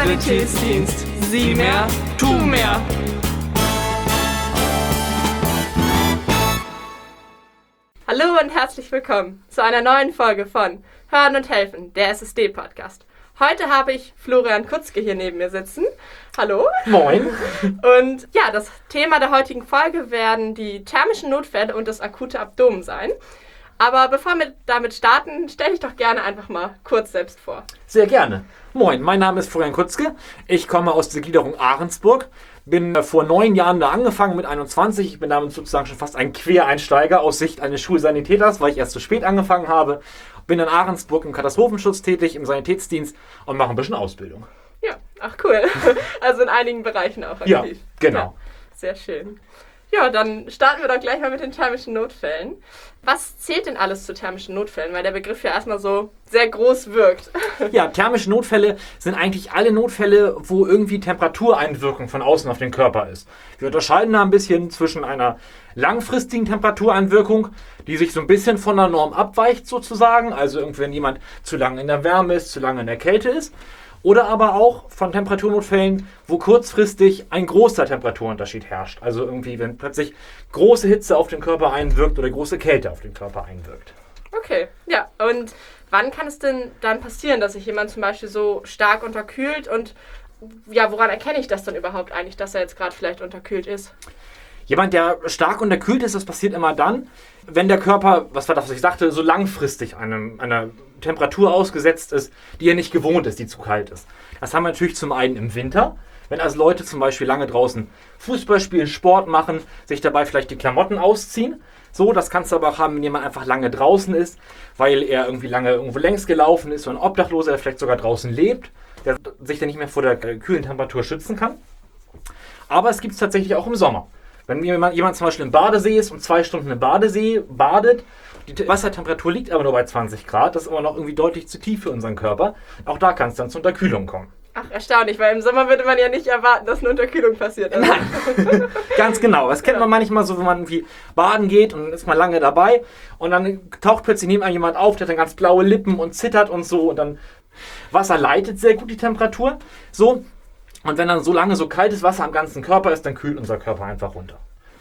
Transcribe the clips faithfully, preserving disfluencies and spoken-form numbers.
Sanitätsdienst. Sieh mehr, tu mehr. Hallo und herzlich willkommen zu einer neuen Folge von Hören und Helfen, der S S D-Podcast. Heute habe ich Florian Kutzke hier neben mir sitzen. Hallo. Moin. Und ja, das Thema der heutigen Folge werden die thermischen Notfälle und das akute Abdomen sein. Aber bevor wir damit starten, stell dich doch gerne einfach mal kurz selbst vor. Sehr gerne. Moin, mein Name ist Florian Kutzke. Ich komme aus der Gliederung Ahrensburg. Bin vor neun Jahren da angefangen mit einundzwanzig. Ich bin damit sozusagen schon fast ein Quereinsteiger aus Sicht eines Schulsanitäters, weil ich erst zu spät angefangen habe. Bin in Ahrensburg im Katastrophenschutz tätig, im Sanitätsdienst und mache ein bisschen Ausbildung. Ja, ach cool. Also in einigen Bereichen auch aktiv. Ja, genau. Ja, sehr schön. Ja, dann starten wir doch gleich mal mit den thermischen Notfällen. Was zählt denn alles zu thermischen Notfällen? Weil der Begriff ja erstmal so sehr groß wirkt. Ja, thermische Notfälle sind eigentlich alle Notfälle, wo irgendwie Temperatureinwirkung von außen auf den Körper ist. Wir unterscheiden da ein bisschen zwischen einer langfristigen Temperatureinwirkung, die sich so ein bisschen von der Norm abweicht sozusagen, also irgendwie wenn jemand zu lange in der Wärme ist, zu lange in der Kälte ist. Oder aber auch von Temperaturnotfällen, wo kurzfristig ein großer Temperaturunterschied herrscht. Also irgendwie, wenn plötzlich große Hitze auf den Körper einwirkt oder große Kälte auf den Körper einwirkt. Okay, ja. Und wann kann es denn dann passieren, dass sich jemand zum Beispiel so stark unterkühlt? Und ja, woran erkenne ich das dann überhaupt eigentlich, dass er jetzt gerade vielleicht unterkühlt ist? Jemand, der stark unterkühlt ist, das passiert immer dann, wenn der Körper, was war das, was ich sagte, so langfristig einem, einer Temperatur ausgesetzt ist, die er nicht gewohnt ist, die zu kalt ist. Das haben wir natürlich zum einen im Winter, wenn also Leute zum Beispiel lange draußen Fußball spielen, Sport machen, sich dabei vielleicht die Klamotten ausziehen. So, das kannst du aber auch haben, wenn jemand einfach lange draußen ist, weil er irgendwie lange irgendwo längs gelaufen ist, so ein Obdachloser, der vielleicht sogar draußen lebt, der sich dann nicht mehr vor der kühlen Temperatur schützen kann. Aber es gibt es tatsächlich auch im Sommer. Wenn jemand, jemand zum Beispiel im Badesee ist und zwei Stunden im Badesee badet, die Wassertemperatur liegt aber nur bei zwanzig Grad, das ist aber noch irgendwie deutlich zu tief für unseren Körper. Auch da kann es dann zur Unterkühlung kommen. Ach, erstaunlich, weil im Sommer würde man ja nicht erwarten, dass eine Unterkühlung passiert. Also. Nein, ganz genau. Das kennt man manchmal so, wenn man irgendwie baden geht und ist mal lange dabei und dann taucht plötzlich neben einem jemand auf, der hat dann ganz blaue Lippen und zittert und so und dann Wasser leitet sehr gut die Temperatur. So. Und wenn dann so lange so kaltes Wasser am ganzen Körper ist, dann kühlt unser Körper einfach runter.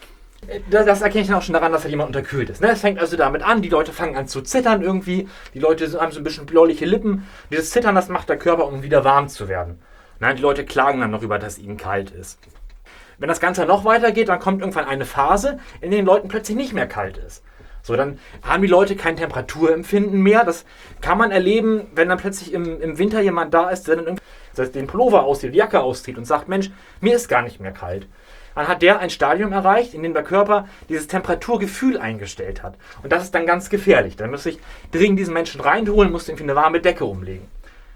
Das, das erkenne ich dann auch schon daran, dass da jemand unterkühlt ist. Es fängt also damit an, die Leute fangen an zu zittern irgendwie, die Leute haben so ein bisschen bläuliche Lippen. Dieses Zittern, das macht der Körper, um wieder warm zu werden. Die Leute klagen dann noch über, dass ihnen kalt ist. Wenn das Ganze noch weitergeht, dann kommt irgendwann eine Phase, in der den Leuten plötzlich nicht mehr kalt ist. So, dann haben die Leute kein Temperaturempfinden mehr. Das kann man erleben, wenn dann plötzlich im, im Winter jemand da ist, der dann irgendwie den Pullover auszieht, die Jacke auszieht und sagt, Mensch, mir ist gar nicht mehr kalt. Dann hat der ein Stadium erreicht, in dem der Körper dieses Temperaturgefühl eingestellt hat. Und das ist dann ganz gefährlich. Dann muss ich dringend diesen Menschen reinholen, muss irgendwie eine warme Decke umlegen.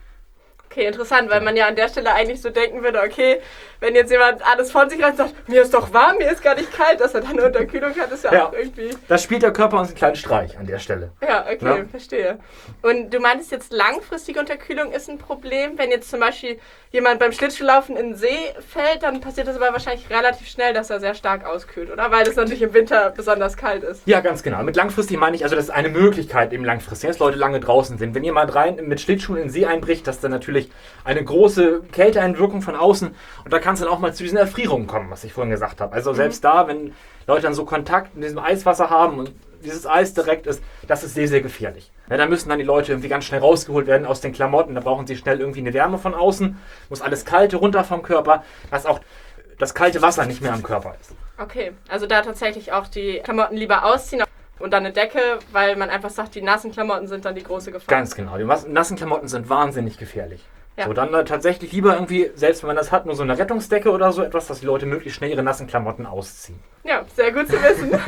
Okay, interessant, weil man ja an der Stelle eigentlich so denken würde, okay, wenn jetzt jemand alles von sich reißt und sagt, mir ist doch warm, mir ist gar nicht kalt, dass er dann eine Unterkühlung hat, ist ja, ja auch irgendwie... Das spielt der Körper uns einen kleinen Streich an der Stelle. Ja, okay, ja. Verstehe. Und du meintest jetzt, langfristige Unterkühlung ist ein Problem. Wenn jetzt zum Beispiel jemand beim Schlittschuhlaufen in den See fällt, dann passiert das aber wahrscheinlich relativ schnell, dass er sehr stark auskühlt, oder? Weil es natürlich im Winter besonders kalt ist. Ja, ganz genau. Mit langfristig meine ich, also das ist eine Möglichkeit eben langfristig, dass Leute lange draußen sind. Wenn jemand rein mit Schlittschuhen in den See einbricht, dass dann natürlich eine große Kälteeinwirkung von außen und da kann es dann auch mal zu diesen Erfrierungen kommen, was ich vorhin gesagt habe. Also selbst mhm. da, wenn Leute dann so Kontakt mit diesem Eiswasser haben und dieses Eis direkt ist, das ist sehr, sehr gefährlich. Ja, da müssen dann die Leute irgendwie ganz schnell rausgeholt werden aus den Klamotten, da brauchen sie schnell irgendwie eine Wärme von außen, muss alles Kalte runter vom Körper, dass auch das kalte Wasser nicht mehr am Körper ist. Okay, also da tatsächlich auch die Klamotten lieber ausziehen und dann eine Decke, weil man einfach sagt, die nassen Klamotten sind dann die große Gefahr. Ganz genau, die nassen Klamotten sind wahnsinnig gefährlich. Ja. So, dann äh, tatsächlich lieber irgendwie, selbst wenn man das hat, nur so eine Rettungsdecke oder so etwas, dass die Leute möglichst schnell ihre nassen Klamotten ausziehen. Ja, sehr gut zu wissen.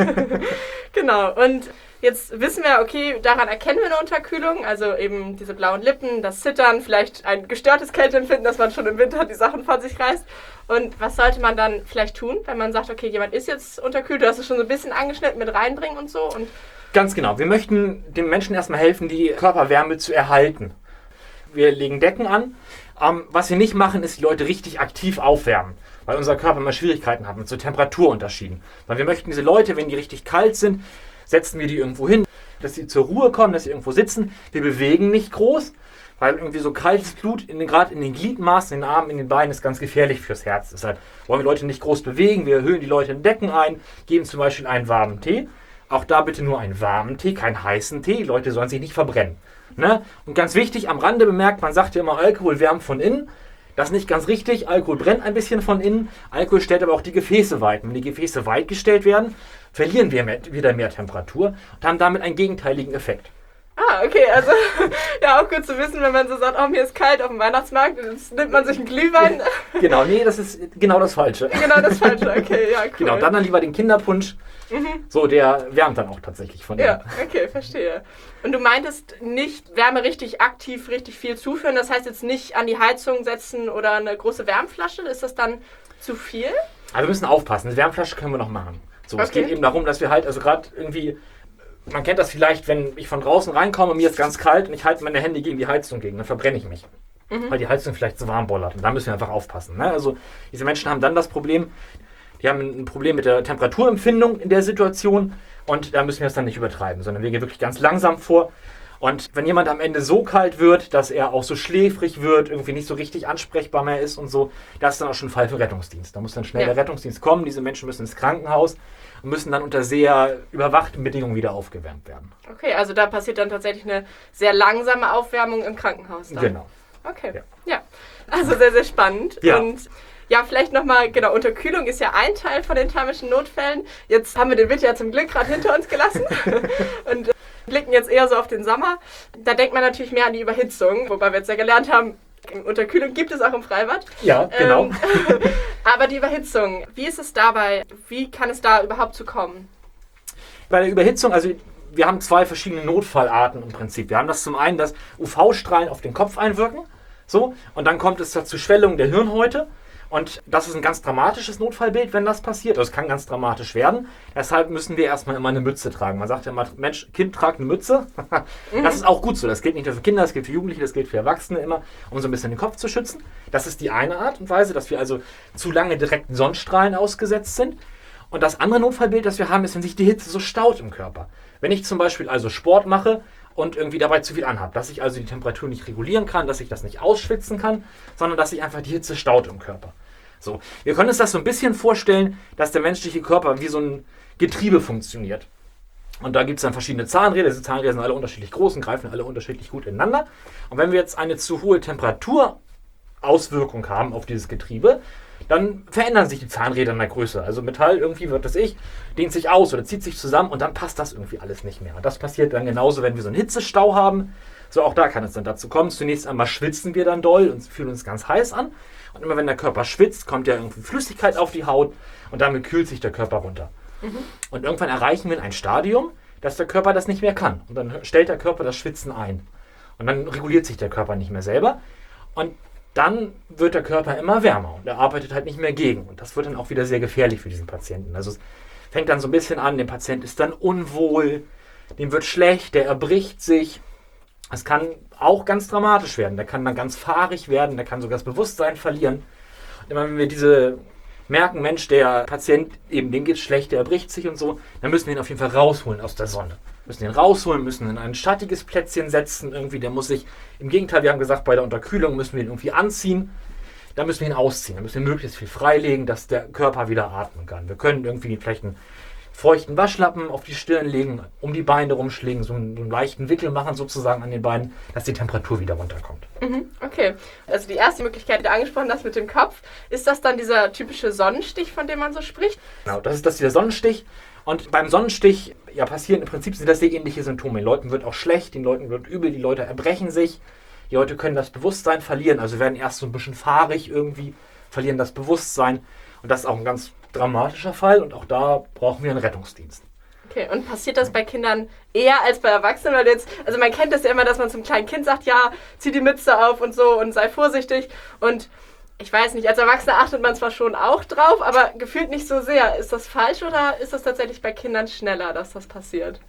Genau, und jetzt wissen wir, okay, daran erkennen wir eine Unterkühlung, also eben diese blauen Lippen, das Zittern, vielleicht ein gestörtes Kälteempfinden, dass man schon im Winter die Sachen von sich reißt. Und was sollte man dann vielleicht tun, wenn man sagt, okay, jemand ist jetzt unterkühlt, du hast es schon so ein bisschen angeschnitten, mit reinbringen und so? Und Ganz genau, wir möchten dem Menschen erstmal helfen, die Körperwärme zu erhalten. Wir legen Decken an. Ähm, was wir nicht machen, ist die Leute richtig aktiv aufwärmen, weil unser Körper immer Schwierigkeiten hat mit so Temperaturunterschieden. Weil wir möchten diese Leute, wenn die richtig kalt sind, setzen wir die irgendwo hin, dass sie zur Ruhe kommen, dass sie irgendwo sitzen. Wir bewegen nicht groß, Weil irgendwie so kaltes Blut, in den, gerade in den Gliedmaßen, in den Armen, in den Beinen, ist ganz gefährlich fürs Herz. Deshalb wollen wir Leute nicht groß bewegen. Wir erhöhen die Leute in Decken ein, geben zum Beispiel einen warmen Tee. Auch da bitte nur einen warmen Tee, keinen heißen Tee. Die Leute sollen sich nicht verbrennen. Ne? Und ganz wichtig, am Rande bemerkt, man sagt ja immer, Alkohol wärmt von innen. Das ist nicht ganz richtig. Alkohol brennt ein bisschen von innen. Alkohol stellt aber auch die Gefäße weit. Wenn die Gefäße weit gestellt werden, verlieren wir mehr, wieder mehr Temperatur und haben damit einen gegenteiligen Effekt. Ah, okay, also ja, auch gut zu wissen, wenn man so sagt, oh, mir ist kalt auf dem Weihnachtsmarkt, jetzt nimmt man sich einen Glühwein. Genau, nee, das ist genau das Falsche. Genau das Falsche, okay, ja, cool. Genau, dann dann lieber den Kinderpunsch. Mhm. So, der wärmt dann auch tatsächlich von Ja, innen. okay, verstehe. Und du meintest nicht Wärme richtig aktiv, richtig viel zuführen, das heißt jetzt nicht an die Heizung setzen oder eine große Wärmflasche, ist das dann zu viel? Aber wir müssen aufpassen, eine Wärmflasche können wir noch machen. So, okay. Es geht eben darum, dass wir halt, also gerade irgendwie, man kennt das vielleicht, wenn ich von draußen reinkomme, mir ist ganz kalt und ich halte meine Hände gegen die Heizung gegen, dann verbrenne ich mich. Mhm. Weil die Heizung vielleicht zu warm bollert. Und da müssen wir einfach aufpassen. Ne? Also diese Menschen haben dann das Problem, die haben ein Problem mit der Temperaturempfindung in der Situation und da müssen wir es dann nicht übertreiben, sondern wir gehen wirklich ganz langsam vor. Und wenn jemand am Ende so kalt wird, dass er auch so schläfrig wird, irgendwie nicht so richtig ansprechbar mehr ist und so, das ist dann auch schon ein Fall für Rettungsdienst. Da muss dann schnell ja. der Rettungsdienst kommen, diese Menschen müssen ins Krankenhaus und müssen dann unter sehr überwachten Bedingungen wieder aufgewärmt werden. Okay, also da passiert dann tatsächlich eine sehr langsame Aufwärmung im Krankenhaus dann. Genau. Okay, ja. ja. Also sehr, sehr spannend. Ja. Und ja, vielleicht nochmal, genau, Unterkühlung ist ja ein Teil von den thermischen Notfällen. Jetzt haben wir den Winter ja zum Glück gerade hinter uns gelassen und äh, blicken jetzt eher so auf den Sommer. Da denkt man natürlich mehr an die Überhitzung, wobei wir jetzt ja gelernt haben, Unterkühlung gibt es auch im Freibad. Ja, genau. Ähm, aber die Überhitzung, wie ist es dabei? Wie kann es da überhaupt zu kommen? Bei der Überhitzung, also wir haben zwei verschiedene Notfallarten im Prinzip. Wir haben das zum einen, dass U V-Strahlen auf den Kopf einwirken, so, und dann kommt es zur Schwellung der Hirnhäute. Und das ist ein ganz dramatisches Notfallbild, wenn das passiert. Also es kann ganz dramatisch werden. Deshalb müssen wir erstmal immer eine Mütze tragen. Man sagt ja immer, Mensch, Kind, trag eine Mütze. Das ist auch gut so. Das gilt nicht nur für Kinder, das gilt für Jugendliche, das gilt für Erwachsene immer, um so ein bisschen den Kopf zu schützen. Das ist die eine Art und Weise, dass wir also zu lange direkten Sonnenstrahlen ausgesetzt sind. Und das andere Notfallbild, das wir haben, ist, wenn sich die Hitze so staut im Körper. Wenn ich zum Beispiel also Sport mache und irgendwie dabei zu viel anhabe, dass ich also die Temperatur nicht regulieren kann, dass ich das nicht ausschwitzen kann, sondern dass sich einfach die Hitze staut im Körper. So, wir können uns das so ein bisschen vorstellen, dass der menschliche Körper wie so ein Getriebe funktioniert. Und da gibt es dann verschiedene Zahnräder. Diese Zahnräder sind alle unterschiedlich groß und greifen alle unterschiedlich gut ineinander. Und wenn wir jetzt eine zu hohe Temperaturauswirkung haben auf dieses Getriebe, dann verändern sich die Zahnräder in der Größe. Also Metall irgendwie, wird das ich, dehnt sich aus oder zieht sich zusammen und dann passt das irgendwie alles nicht mehr. Und das passiert dann genauso, wenn wir so einen Hitzestau haben. So, auch da kann es dann dazu kommen. Zunächst einmal schwitzen wir dann doll und fühlen uns ganz heiß an. Und immer wenn der Körper schwitzt, kommt ja irgendwie Flüssigkeit auf die Haut und damit kühlt sich der Körper runter. Mhm. Und irgendwann erreichen wir ein Stadium, dass der Körper das nicht mehr kann. Und dann stellt der Körper das Schwitzen ein. Und dann reguliert sich der Körper nicht mehr selber. Und dann wird der Körper immer wärmer und er arbeitet halt nicht mehr gegen. Und das wird dann auch wieder sehr gefährlich für diesen Patienten. Also es fängt dann so ein bisschen an, der Patient ist dann unwohl, dem wird schlecht, der erbricht sich. Es kann auch ganz dramatisch werden. Der kann dann ganz fahrig werden, der kann sogar das Bewusstsein verlieren. Und immer wenn wir diese merken, Mensch, der Patient, eben dem geht es schlecht, der erbricht sich und so, dann müssen wir ihn auf jeden Fall rausholen aus der Sonne. Müssen ihn rausholen, müssen ihn in ein schattiges Plätzchen setzen. Irgendwie, der muss sich, im Gegenteil, wir haben gesagt, bei der Unterkühlung müssen wir ihn irgendwie anziehen. Dann müssen wir ihn ausziehen. Dann müssen wir möglichst viel freilegen, dass der Körper wieder atmen kann. Wir können irgendwie vielleicht einen feuchten Waschlappen auf die Stirn legen, um die Beine rumschlägen, so einen, so einen leichten Wickel machen sozusagen an den Beinen, dass die Temperatur wieder runterkommt. Mhm, okay. Also die erste Möglichkeit, die du angesprochen hast mit dem Kopf, ist das dann dieser typische Sonnenstich, von dem man so spricht? Genau, das ist das dieser Sonnenstich. Und beim Sonnenstich ja, passieren im Prinzip sind das sehr ähnliche Symptome. Den Leuten wird auch schlecht, den Leuten wird übel, die Leute erbrechen sich, die Leute können das Bewusstsein verlieren, also werden erst so ein bisschen fahrig irgendwie, verlieren das Bewusstsein. Und das ist auch ein ganz dramatischer Fall und auch da brauchen wir einen Rettungsdienst. Okay, und passiert das bei Kindern eher als bei Erwachsenen? Weil jetzt, also man kennt das ja immer, dass man zum kleinen Kind sagt, ja, zieh die Mütze auf und so und sei vorsichtig. Und ich weiß nicht, als Erwachsener achtet man zwar schon auch drauf, aber gefühlt nicht so sehr. Ist das falsch oder ist das tatsächlich bei Kindern schneller, dass das passiert?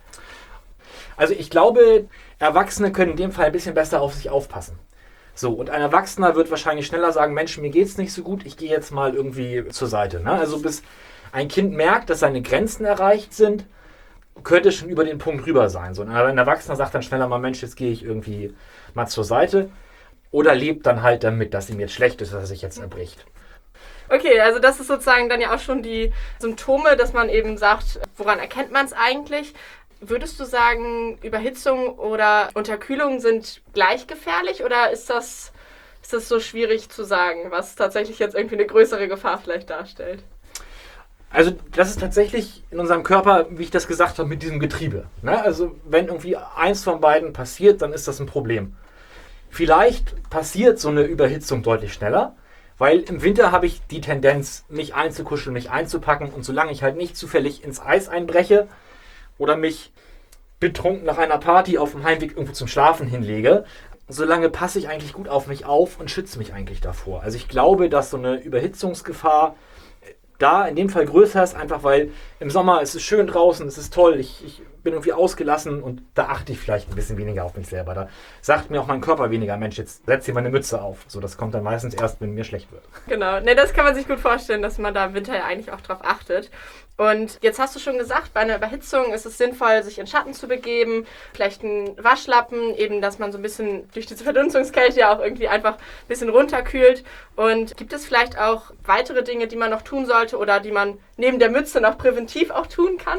Also ich glaube, Erwachsene können in dem Fall ein bisschen besser auf sich aufpassen. So, und ein Erwachsener wird wahrscheinlich schneller sagen, Mensch, mir geht's nicht so gut, ich gehe jetzt mal irgendwie zur Seite. Ne? Also bis ein Kind merkt, dass seine Grenzen erreicht sind, könnte schon über den Punkt rüber sein. So, ein Erwachsener sagt dann schneller mal, Mensch, jetzt gehe ich irgendwie mal zur Seite. Oder lebt dann halt damit, dass ihm jetzt schlecht ist, dass er sich jetzt erbricht. Okay, also das ist sozusagen dann ja auch schon die Symptome, dass man eben sagt, woran erkennt man es eigentlich? Würdest du sagen, Überhitzung oder Unterkühlung sind gleich gefährlich oder ist das, ist das so schwierig zu sagen, was tatsächlich jetzt irgendwie eine größere Gefahr vielleicht darstellt? Also das ist tatsächlich in unserem Körper, wie ich das gesagt habe, mit diesem Getriebe. Ne? Also wenn irgendwie eins von beiden passiert, dann ist das ein Problem. Vielleicht passiert so eine Überhitzung deutlich schneller, weil im Winter habe ich die Tendenz, mich einzukuscheln, mich einzupacken und solange ich halt nicht zufällig ins Eis einbreche oder mich betrunken nach einer Party auf dem Heimweg irgendwo zum Schlafen hinlege, solange passe ich eigentlich gut auf mich auf und schütze mich eigentlich davor. Also ich glaube, dass so eine Überhitzungsgefahr da in dem Fall größer ist, einfach weil im Sommer es ist schön draußen, es ist toll, ich, ich bin irgendwie ausgelassen und da achte ich vielleicht ein bisschen weniger auf mich selber. Da sagt mir auch mein Körper weniger, Mensch, jetzt setz dir mal eine Mütze auf. So, das kommt dann meistens erst, wenn mir schlecht wird. Genau, ne, das kann man sich gut vorstellen, dass man da im Winter ja eigentlich auch drauf achtet. Und jetzt hast du schon gesagt, bei einer Überhitzung ist es sinnvoll, sich in Schatten zu begeben, vielleicht einen Waschlappen, eben, dass man so ein bisschen durch diese Verdunstungskälte ja auch irgendwie einfach ein bisschen runterkühlt. Und gibt es vielleicht auch weitere Dinge, die man noch tun sollte oder die man neben der Mütze noch präventiv auch tun kann?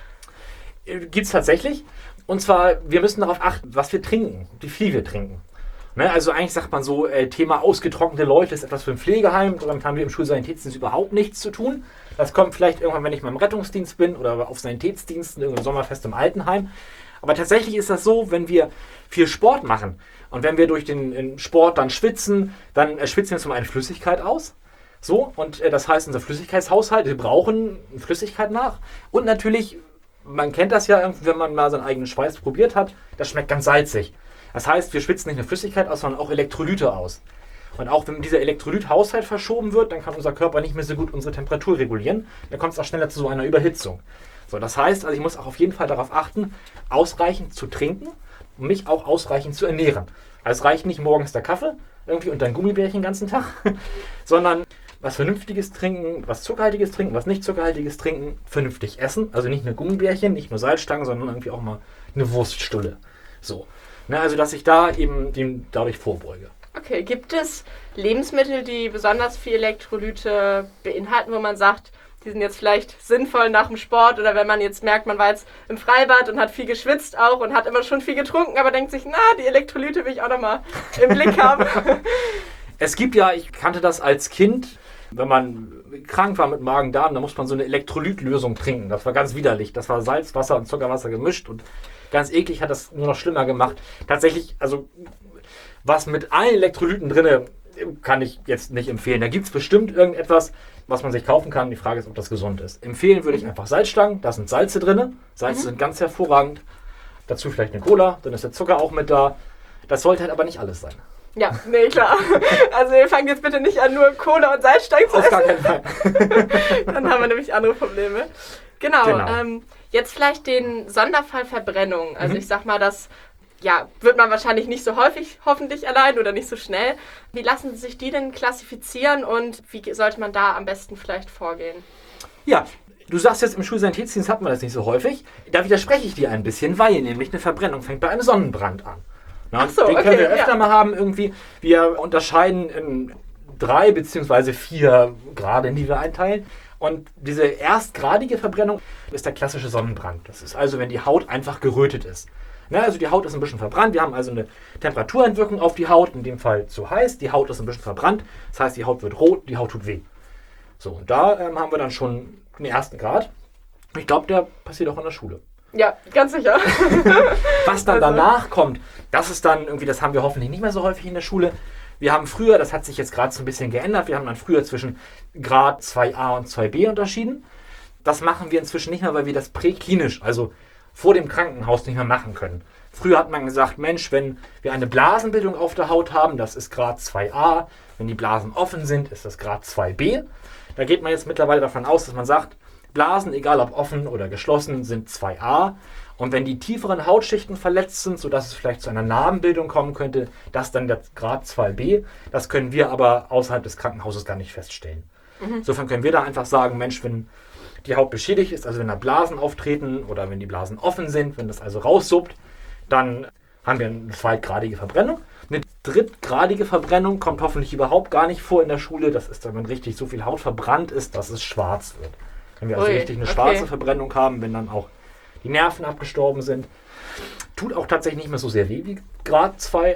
Gibt es tatsächlich. Und zwar, wir müssen darauf achten, was wir trinken, wie viel wir trinken. Ne, also eigentlich sagt man so, äh, Thema ausgetrocknete Leute ist etwas für ein Pflegeheim. Damit haben wir im Schulsanitätsdienst überhaupt nichts zu tun. Das kommt vielleicht irgendwann, wenn ich mal im Rettungsdienst bin oder auf Sanitätsdiensten, irgendein Sommerfest im Altenheim. Aber tatsächlich ist das so, wenn wir viel Sport machen und wenn wir durch den Sport dann schwitzen, dann äh, schwitzen wir zum einen Flüssigkeit aus. So, und äh, das heißt, unser Flüssigkeitshaushalt, wir brauchen Flüssigkeit nach. Und natürlich, man kennt das ja, wenn man mal seinen eigenen Schweiß probiert hat, das schmeckt ganz salzig. Das heißt, wir schwitzen nicht nur Flüssigkeit aus, sondern auch Elektrolyte aus. Und auch wenn dieser Elektrolythaushalt verschoben wird, dann kann unser Körper nicht mehr so gut unsere Temperatur regulieren. Dann kommt es auch schneller zu so einer Überhitzung. So, das heißt, also ich muss auch auf jeden Fall darauf achten, ausreichend zu trinken und mich auch ausreichend zu ernähren. Also es reicht nicht morgens der Kaffee irgendwie und dann Gummibärchen den ganzen Tag, sondern was Vernünftiges trinken, was Zuckerhaltiges trinken, was nicht Zuckerhaltiges trinken, vernünftig essen. Also nicht nur Gummibärchen, nicht nur Salzstangen, sondern irgendwie auch mal eine Wurststulle. So. Ne, also dass ich da eben dem dadurch vorbeuge. Okay, gibt es Lebensmittel, die besonders viel Elektrolyte beinhalten, wo man sagt, die sind jetzt vielleicht sinnvoll nach dem Sport oder wenn man jetzt merkt, man war jetzt im Freibad und hat viel geschwitzt auch und hat immer schon viel getrunken, aber denkt sich, na, die Elektrolyte will ich auch nochmal im Blick haben. Es gibt ja, ich kannte das als Kind, wenn man krank war mit Magen-Darm, da muss man so eine Elektrolytlösung trinken. Das war ganz widerlich. Das war Salz, Wasser und Zuckerwasser gemischt und ganz eklig, hat das nur noch schlimmer gemacht. Tatsächlich, also was mit allen Elektrolyten drin, kann ich jetzt nicht empfehlen. Da gibt es bestimmt irgendetwas, was man sich kaufen kann. Die Frage ist, ob das gesund ist. Empfehlen würde ich einfach Salzstangen. Da sind Salze drin. Salze mhm. sind ganz hervorragend. Dazu vielleicht eine Cola. Dann ist der Zucker auch mit da. Das sollte halt aber nicht alles sein. Ja, nee, klar. Also wir fangen jetzt bitte nicht an, nur Cola und Salzstangen zu essen. Auf gar keinen Fall. Dann haben wir nämlich andere Probleme. Genau. genau. Ähm, jetzt vielleicht den Sonderfall Verbrennung. Also mhm. ich sag mal, das ja, wird man wahrscheinlich nicht so häufig hoffentlich allein oder nicht so schnell. Wie lassen sich die denn klassifizieren und wie sollte man da am besten vielleicht vorgehen? Ja, du sagst jetzt, im Schulsanitätsdienst hat man das nicht so häufig. Da widerspreche ich dir ein bisschen, weil nämlich eine Verbrennung fängt bei einem Sonnenbrand an. Na, Ach so, den okay, können wir öfter ja. mal haben irgendwie. Wir unterscheiden in drei beziehungsweise vier Grade, in die wir einteilen. Und diese erstgradige Verbrennung ist der klassische Sonnenbrand. Das ist also, wenn die Haut einfach gerötet ist. Na, also die Haut ist ein bisschen verbrannt. Wir haben also eine Temperaturentwicklung auf die Haut, in dem Fall zu heiß. Die Haut ist ein bisschen verbrannt. Das heißt, die Haut wird rot, die Haut tut weh. So, und da ähm, haben wir dann schon den ersten Grad. Ich glaube, der passiert auch in der Schule. Ja, ganz sicher. Was dann also. danach kommt, das ist dann irgendwie, das haben wir hoffentlich nicht mehr so häufig in der Schule. Wir haben früher, das hat sich jetzt gerade so ein bisschen geändert, wir haben dann früher zwischen Grad zwei a und zwei b unterschieden. Das machen wir inzwischen nicht mehr, weil wir das präklinisch, also vor dem Krankenhaus, nicht mehr machen können. Früher hat man gesagt, Mensch, wenn wir eine Blasenbildung auf der Haut haben, das ist Grad zwei a. Wenn die Blasen offen sind, ist das Grad zwei b. Da geht man jetzt mittlerweile davon aus, dass man sagt, Blasen, egal ob offen oder geschlossen, sind zwei a. Und wenn die tieferen Hautschichten verletzt sind, sodass es vielleicht zu einer Narbenbildung kommen könnte, das ist dann der Grad zwei b. Das können wir aber außerhalb des Krankenhauses gar nicht feststellen. Mhm. Insofern können wir da einfach sagen, Mensch, wenn die Haut beschädigt ist, also wenn da Blasen auftreten oder wenn die Blasen offen sind, wenn das also raussuppt, dann haben wir eine zweitgradige Verbrennung. Eine drittgradige Verbrennung kommt hoffentlich überhaupt gar nicht vor in der Schule. Das ist, wenn richtig so viel Haut verbrannt ist, dass es schwarz wird. Wenn wir also Ui, richtig eine okay. schwarze Verbrennung haben, wenn dann auch die Nerven abgestorben sind. Tut auch tatsächlich nicht mehr so sehr weh wie Grad zwei,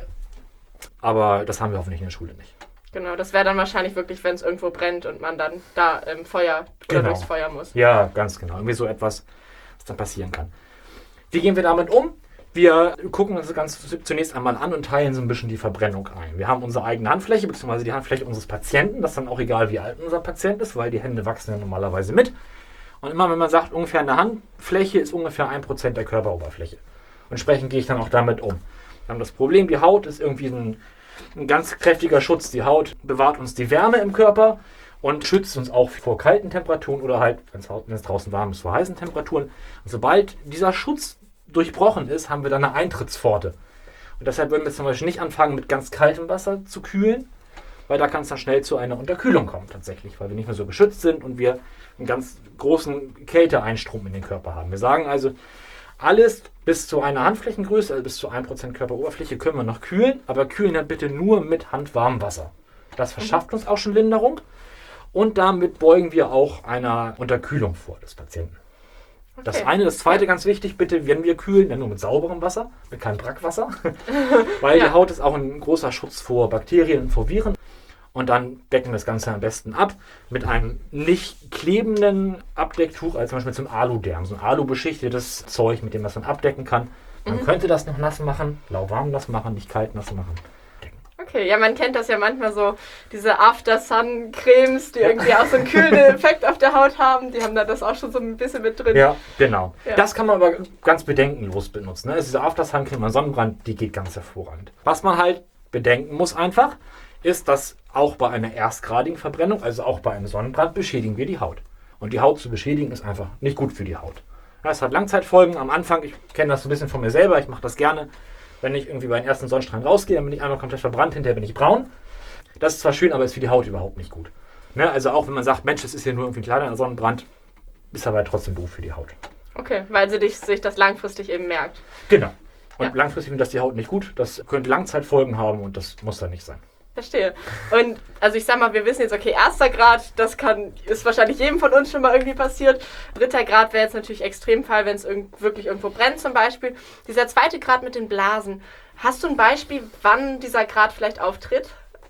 aber das haben wir hoffentlich in der Schule nicht. Genau, das wäre dann wahrscheinlich wirklich, wenn es irgendwo brennt und man dann da im Feuer oder Genau. durchs Feuer muss. Ja, ganz genau. Irgendwie so etwas, was dann passieren kann. Wie gehen wir damit um? Wir gucken uns das Ganze zunächst einmal an und teilen so ein bisschen die Verbrennung ein. Wir haben unsere eigene Handfläche, beziehungsweise die Handfläche unseres Patienten. Das ist dann auch egal, wie alt unser Patient ist, weil die Hände wachsen ja normalerweise mit. Und immer, wenn man sagt, ungefähr eine Handfläche ist ungefähr ein Prozent der Körperoberfläche. Und entsprechend gehe ich dann auch damit um. Wir haben das Problem, die Haut ist irgendwie ein, ein ganz kräftiger Schutz. Die Haut bewahrt uns die Wärme im Körper und schützt uns auch vor kalten Temperaturen oder halt, wenn es draußen warm ist, vor heißen Temperaturen. Und sobald dieser Schutz durchbrochen ist, haben wir dann eine Eintrittspforte. Und deshalb würden wir zum Beispiel nicht anfangen, mit ganz kaltem Wasser zu kühlen, weil da kann es dann schnell zu einer Unterkühlung kommen tatsächlich, weil wir nicht mehr so geschützt sind und wir einen ganz großen Kälteeinstrom in den Körper haben. Wir sagen also, alles bis zu einer Handflächengröße, also bis zu ein Prozent Körperoberfläche können wir noch kühlen, aber kühlen dann bitte nur mit handwarmem Wasser. Das verschafft uns auch schon Linderung und damit beugen wir auch einer Unterkühlung vor des Patienten. Das Okay. eine. Das zweite, ganz wichtig, bitte, wenn wir kühlen, dann nur mit sauberem Wasser, mit keinem Brackwasser, weil Ja. die Haut ist auch ein großer Schutz vor Bakterien und vor Viren. Und dann decken wir das Ganze am besten ab mit einem nicht klebenden Abdecktuch, also zum Beispiel zum Aluderm, so ein alubeschichtetes Zeug, mit dem man es dann abdecken kann. Man Mhm. könnte das noch nass machen, lauwarm nass machen, nicht kalt nass machen. Decken. Okay, ja, man kennt das ja manchmal so, diese After-Sun-Cremes, die irgendwie auch so einen kühlenden Effekt auf der Haut haben, die haben da das auch schon so ein bisschen mit drin. Ja, genau. Ja. Das kann man aber ganz bedenkenlos benutzen. Ne? Also diese After-Sun-Creme an Sonnenbrand, die geht ganz hervorragend. Was man halt bedenken muss einfach, ist, dass auch bei einer erstgradigen Verbrennung, also auch bei einem Sonnenbrand, beschädigen wir die Haut. Und die Haut zu beschädigen ist einfach nicht gut für die Haut. Das hat Langzeitfolgen am Anfang. Ich kenne das so ein bisschen von mir selber. Ich mache das gerne. Wenn ich irgendwie bei den ersten Sonnenstrahlen rausgehe, dann bin ich einmal komplett verbrannt, hinterher bin ich braun. Das ist zwar schön, aber ist für die Haut überhaupt nicht gut. Ne? Also auch wenn man sagt, Mensch, das ist ja nur irgendwie ein kleiner Sonnenbrand, ist aber trotzdem doof für die Haut. Okay, weil sie dich, sich das langfristig eben merkt. Genau. Und Ja. langfristig findet das die Haut nicht gut. Das könnte Langzeitfolgen haben und das muss dann nicht sein. Verstehe. Und also ich sag mal, wir wissen jetzt, okay, erster Grad, das kann, ist wahrscheinlich jedem von uns schon mal irgendwie passiert. Dritter Grad wäre jetzt natürlich Extremfall, wenn es irgend, wirklich irgendwo brennt zum Beispiel. Dieser zweite Grad mit den Blasen. Hast du ein Beispiel, wann dieser Grad vielleicht auftritt?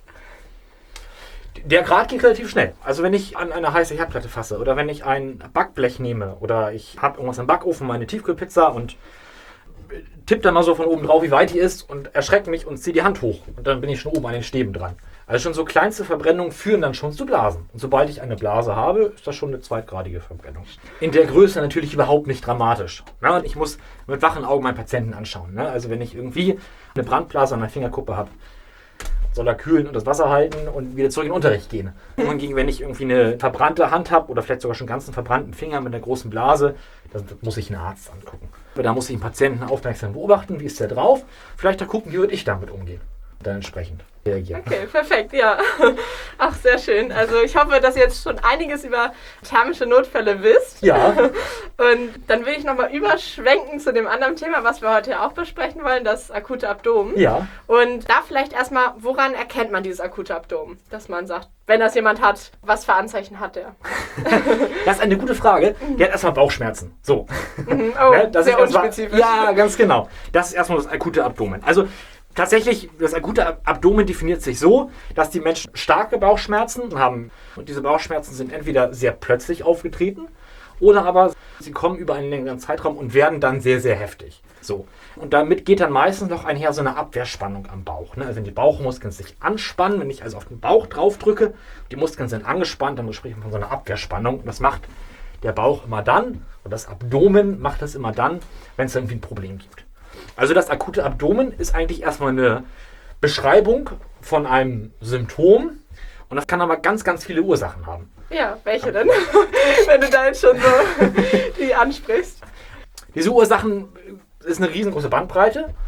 Der Grad geht relativ schnell. Also wenn ich an eine heiße Herdplatte fasse oder wenn ich ein Backblech nehme oder ich habe irgendwas im Backofen, meine Tiefkühlpizza und tippe dann mal so von oben drauf, wie weit die ist und erschrecke mich und ziehe die Hand hoch. Und dann bin ich schon oben an den Stäben dran. Also schon so kleinste Verbrennungen führen dann schon zu Blasen. Und sobald ich eine Blase habe, ist das schon eine zweitgradige Verbrennung. In der Größe natürlich überhaupt nicht dramatisch. Ja, und ich muss mit wachen Augen meinen Patienten anschauen. Ne? Also wenn ich irgendwie eine Brandblase an der Fingerkuppe habe, soll er kühlen und das Wasser halten und wieder zurück in den Unterricht gehen. Und hingegen, wenn ich irgendwie eine verbrannte Hand habe oder vielleicht sogar schon ganz einen verbrannten Finger mit einer großen Blase, das muss ich einen Arzt angucken. Da muss ich den Patienten aufmerksam beobachten, wie ist der drauf. Vielleicht da gucken, wie würde ich damit umgehen. Und dann entsprechend reagieren. Okay, perfekt, ja. Ach, sehr schön. Also ich hoffe, dass ihr jetzt schon einiges über thermische Notfälle wisst. Ja, Und dann will ich nochmal überschwenken zu dem anderen Thema, was wir heute ja auch besprechen wollen, das akute Abdomen. ja. Und da vielleicht erstmal, woran erkennt man dieses akute Abdomen? Dass man sagt, wenn das jemand hat, was für Anzeichen hat der? Das ist eine gute Frage. Der hat erstmal Bauchschmerzen. So. Mhm. Oh, Ne, das sehr ist erstmal- unspezifisch. Ja, ganz genau. Das ist erstmal das akute Abdomen. Also tatsächlich, das akute Abdomen definiert sich so, dass die Menschen starke Bauchschmerzen haben. Und diese Bauchschmerzen sind entweder sehr plötzlich aufgetreten oder aber sie kommen über einen längeren Zeitraum und werden dann sehr, sehr heftig. So. Und damit geht dann meistens noch einher so eine Abwehrspannung am Bauch. Ne? Also wenn die Bauchmuskeln sich anspannen, wenn ich also auf den Bauch drauf drücke, die Muskeln sind angespannt, dann spricht man von so einer Abwehrspannung. Und das macht der Bauch immer dann, und das Abdomen macht das immer dann, wenn es irgendwie ein Problem gibt. Also das akute Abdomen ist eigentlich erstmal eine Beschreibung von einem Symptom und das kann aber ganz, ganz viele Ursachen haben. Ja, welche denn? Wenn du da jetzt schon so die ansprichst. Diese Ursachen ist eine riesengroße Bandbreite.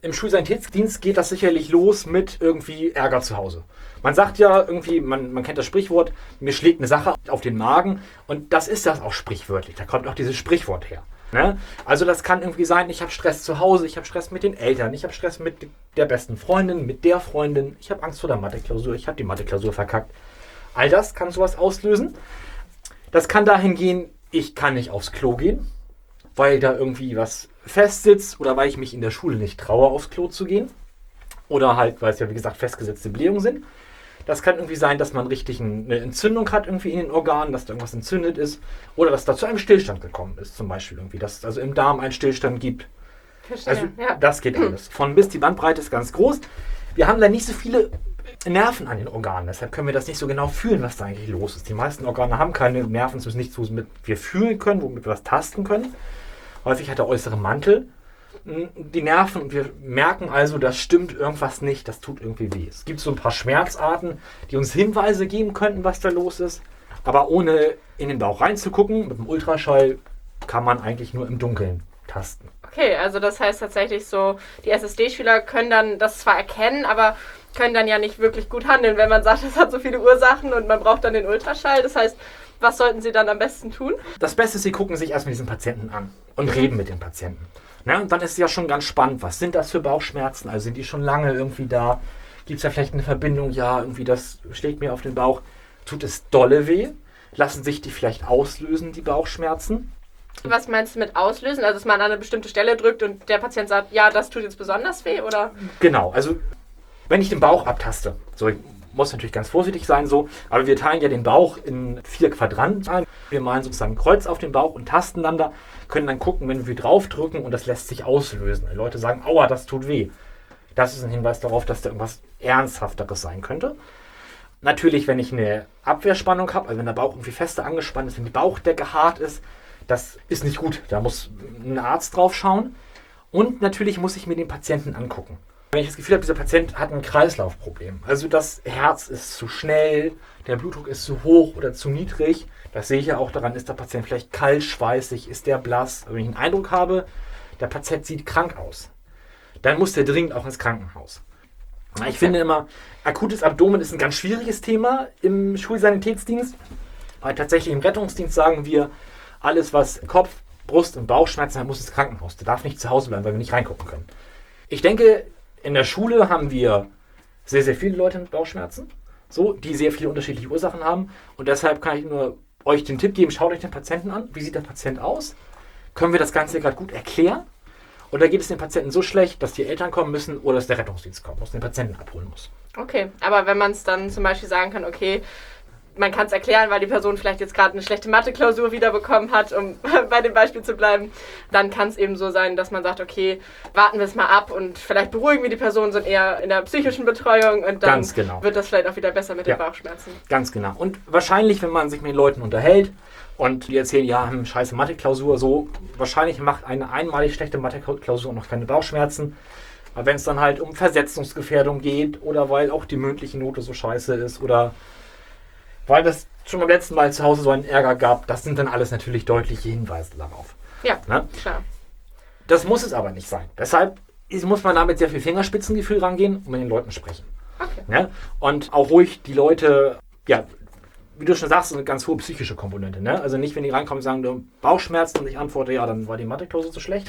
Im Schulsanitätsdienst geht das sicherlich los mit irgendwie Ärger zu Hause. Man sagt ja irgendwie, man, man kennt das Sprichwort, mir schlägt eine Sache auf den Magen. Und das ist das auch sprichwörtlich. Da kommt auch dieses Sprichwort her. Ne? Also das kann irgendwie sein, ich habe Stress zu Hause, ich habe Stress mit den Eltern, ich habe Stress mit der besten Freundin, mit der Freundin, ich habe Angst vor der Mathe-Klausur, ich habe die Mathe-Klausur verkackt. All das kann sowas auslösen. Das kann dahin gehen, ich kann nicht aufs Klo gehen, weil da irgendwie was festsitzt oder weil ich mich in der Schule nicht traue, aufs Klo zu gehen. Oder halt, weil es ja wie gesagt festgesetzte Blähungen sind. Das kann irgendwie sein, dass man richtig eine Entzündung hat irgendwie in den Organen, dass da irgendwas entzündet ist. Oder dass da zu einem Stillstand gekommen ist, zum Beispiel irgendwie. Dass es also im Darm einen Stillstand gibt. Verstehe, Also ja. das geht alles. Von bis, die Bandbreite ist ganz groß. Wir haben da nicht so viele Nerven an den Organen. Deshalb können wir das nicht so genau fühlen, was da eigentlich los ist. Die meisten Organe haben keine Nerven, es ist nichts, womit wir fühlen können, womit wir was tasten können. Häufig hat der äußere Mantel die Nerven und wir merken also, das stimmt irgendwas nicht, das tut irgendwie weh. Es gibt so ein paar Schmerzarten, die uns Hinweise geben könnten, was da los ist. Aber ohne in den Bauch reinzugucken, mit dem Ultraschall kann man eigentlich nur im Dunkeln tasten. Okay, also das heißt tatsächlich so, die S S D-Schüler können dann das zwar erkennen, aber können dann ja nicht wirklich gut handeln, wenn man sagt, es hat so viele Ursachen und man braucht dann den Ultraschall. Das heißt, was sollten sie dann am besten tun? Das Beste ist, sie gucken sich erstmal diesen Patienten an und reden mit dem Patienten. Na, und dann ist es ja schon ganz spannend, was sind das für Bauchschmerzen? Also sind die schon lange irgendwie da? Gibt es da vielleicht eine Verbindung? Ja, irgendwie das schlägt mir auf den Bauch. Tut es dolle weh? Lassen sich die vielleicht auslösen, die Bauchschmerzen? Was meinst du mit auslösen? Also, dass man an eine bestimmte Stelle drückt und der Patient sagt, ja, das tut jetzt besonders weh, oder? Genau, also wenn ich den Bauch abtaste, so, ich muss natürlich ganz vorsichtig sein, so, aber wir teilen ja den Bauch in vier Quadranten ein. Wir malen sozusagen ein Kreuz auf den Bauch und tasten dann da, können dann gucken, wenn wir draufdrücken und das lässt sich auslösen. Die Leute sagen, aua, das tut weh. Das ist ein Hinweis darauf, dass da irgendwas Ernsthafteres sein könnte. Natürlich, wenn ich eine Abwehrspannung habe, also wenn der Bauch irgendwie fester angespannt ist, wenn die Bauchdecke hart ist, das ist nicht gut. Da muss ein Arzt drauf schauen. Und natürlich muss ich mir den Patienten angucken. Wenn ich das Gefühl habe, dieser Patient hat ein Kreislaufproblem, also das Herz ist zu schnell, der Blutdruck ist zu hoch oder zu niedrig, das sehe ich ja auch daran, ist der Patient vielleicht kalt, schweißig, ist der blass. Wenn ich einen Eindruck habe, der Patient sieht krank aus, dann muss der dringend auch ins Krankenhaus. Ich okay. finde immer, akutes Abdomen ist ein ganz schwieriges Thema im Schulsanitätsdienst, weil tatsächlich im Rettungsdienst sagen wir, alles was Kopf, Brust und Bauchschmerzen hat, muss ins Krankenhaus. Der darf nicht zu Hause bleiben, weil wir nicht reingucken können. Ich denke, in der Schule haben wir sehr, sehr viele Leute mit Bauchschmerzen, so, die sehr viele unterschiedliche Ursachen haben. Und deshalb kann ich nur euch den Tipp geben, schaut euch den Patienten an. Wie sieht der Patient aus? Können wir das Ganze gerade gut erklären? Oder geht es dem Patienten so schlecht, dass die Eltern kommen müssen oder dass der Rettungsdienst kommen muss, den Patienten abholen muss? Okay, aber wenn man es dann zum Beispiel sagen kann, okay, man kann es erklären, weil die Person vielleicht jetzt gerade eine schlechte Mathe-Klausur wiederbekommen hat, um bei dem Beispiel zu bleiben, dann kann es eben so sein, dass man sagt, okay, warten wir es mal ab und vielleicht beruhigen wir die Person, sind eher in der psychischen Betreuung und dann Ganz genau. wird das vielleicht auch wieder besser mit ja, den Bauchschmerzen. Ganz genau. Und wahrscheinlich, wenn man sich mit den Leuten unterhält und die erzählen, ja, haben scheiße Mathe-Klausur, so, wahrscheinlich macht eine einmalig schlechte Mathe-Klausur noch keine Bauchschmerzen. Aber wenn es dann halt um Versetzungsgefährdung geht oder weil auch die mündliche Note so scheiße ist oder weil das schon beim letzten Mal zu Hause so einen Ärger gab, das sind dann alles natürlich deutliche Hinweise darauf. Ja, ne? Klar. Das muss es aber nicht sein. Deshalb muss man da mit sehr viel Fingerspitzengefühl rangehen und mit den Leuten sprechen. Okay. Ne? Und auch ruhig die Leute, ja, wie du schon sagst, eine ganz hohe psychische Komponente. Ne? Also nicht, wenn die reinkommen und sagen, du Bauchschmerzen und ich antworte, ja, dann war die Mathe-Klausur so schlecht.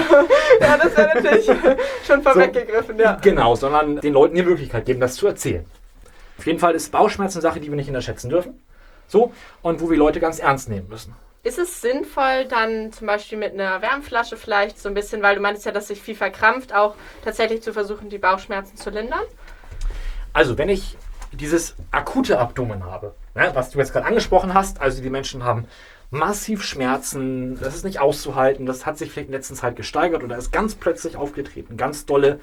Ja, das wäre natürlich schon vorweggegriffen, so, ja. Genau, sondern den Leuten die Möglichkeit geben, das zu erzählen. Auf jeden Fall ist Bauchschmerzen eine Sache, die wir nicht unterschätzen dürfen. So, und wo wir Leute ganz ernst nehmen müssen. Ist es sinnvoll, dann zum Beispiel mit einer Wärmflasche vielleicht so ein bisschen, weil du meinst ja, dass sich viel verkrampft, auch tatsächlich zu versuchen, die Bauchschmerzen zu lindern? Also, wenn ich dieses akute Abdomen habe, ne, was du jetzt gerade angesprochen hast, also die Menschen haben massiv Schmerzen, das ist nicht auszuhalten, das hat sich vielleicht in der letzten Zeit gesteigert oder ist ganz plötzlich aufgetreten, ganz dolle.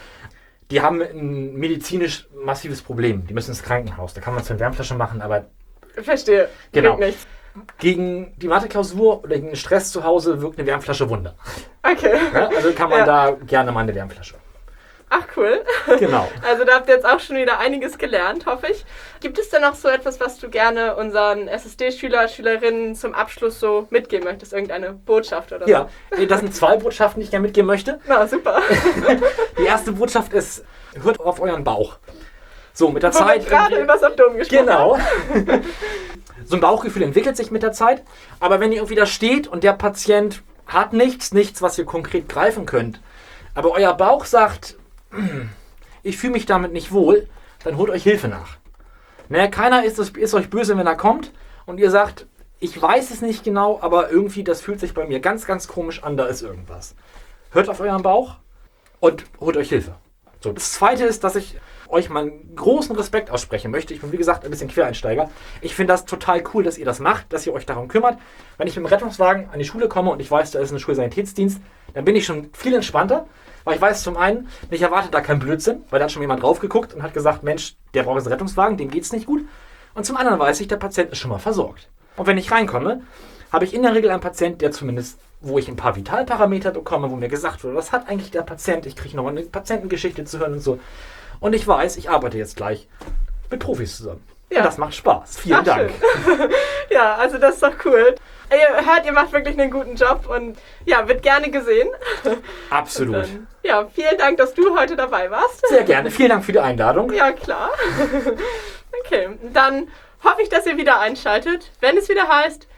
Die haben ein medizinisch massives Problem. Die müssen ins Krankenhaus. Da kann man es mit Wärmflasche machen, aber... Verstehe. Genau. Nichts. Gegen die Mathe-Klausur oder gegen den Stress zu Hause wirkt eine Wärmflasche Wunder. Okay. Ja, also kann man ja. da gerne mal eine Wärmflasche. Ach, cool. Genau. Also da habt ihr jetzt auch schon wieder einiges gelernt, hoffe ich. Gibt es denn noch so etwas, was du gerne unseren S S D-Schüler, Schülerinnen zum Abschluss so mitgeben möchtest? Irgendeine Botschaft oder Ja, so? das sind zwei Botschaften, die ich gerne mitgeben möchte. Na, super. Die erste Botschaft ist, hört auf euren Bauch. So, mit der Wo wir Zeit... gerade über das Abdomen gesprochen Genau. haben. So ein Bauchgefühl entwickelt sich mit der Zeit, aber wenn ihr irgendwie da steht und der Patient hat nichts, nichts, was ihr konkret greifen könnt, aber euer Bauch sagt, ich fühle mich damit nicht wohl, dann holt euch Hilfe nach. Naja, keiner ist, ist euch böse, wenn er kommt und ihr sagt, ich weiß es nicht genau, aber irgendwie, das fühlt sich bei mir ganz, ganz komisch an, da ist irgendwas. Hört auf euren Bauch und holt euch Hilfe. So, das Zweite ist, dass ich euch mal einen großen Respekt aussprechen möchte. Ich bin, wie gesagt, ein bisschen Quereinsteiger. Ich finde das total cool, dass ihr das macht, dass ihr euch darum kümmert. Wenn ich mit dem Rettungswagen an die Schule komme und ich weiß, da ist ein Schulsanitätsdienst, dann bin ich schon viel entspannter, weil ich weiß zum einen, ich erwarte da keinen Blödsinn, weil da hat schon jemand drauf geguckt und hat gesagt, Mensch, der braucht jetzt einen Rettungswagen, dem geht's nicht gut. Und zum anderen weiß ich, der Patient ist schon mal versorgt. Und wenn ich reinkomme, habe ich in der Regel einen Patient, der zumindest, wo ich ein paar Vitalparameter bekomme, wo mir gesagt wurde, was hat eigentlich der Patient, ich kriege nochmal eine Patientengeschichte zu hören und so. Und ich weiß, ich arbeite jetzt gleich mit Profis zusammen. Ja. Und das macht Spaß. Vielen Ach, Dank. schön. Ja, also das ist doch cool. Ihr hört, ihr macht wirklich einen guten Job und ja, wird gerne gesehen. Absolut. Dann, ja, vielen Dank, dass du heute dabei warst. Sehr gerne. Vielen Dank für die Einladung. Ja, klar. Okay, dann hoffe ich, dass ihr wieder einschaltet, wenn es wieder heißt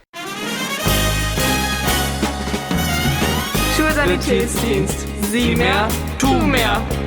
Schulsanitätsdienst. Sieh mehr, tu mehr.